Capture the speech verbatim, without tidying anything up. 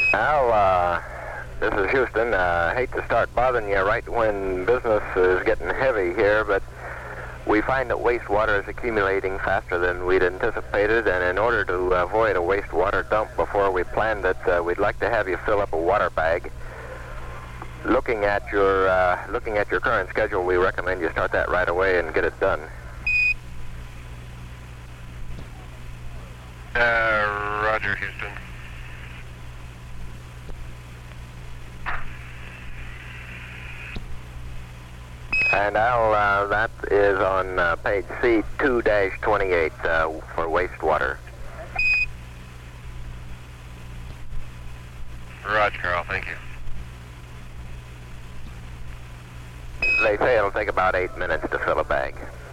Al, uh, this is Houston. Uh, hate to start bothering you right when business is getting heavy here, but we find that wastewater is accumulating faster than we'd anticipated, and in order to avoid a wastewater dump before we planned it, uh, we'd like to have you fill up a water bag. Looking at your uh, looking at your current schedule, we recommend you start that right away and get it done. Uh, Roger, Houston. And Al, uh, that is on uh, page C two dash twenty-eight uh, for wastewater. Roger, Carl, thank you. They say it'll take about eight minutes to fill a bag.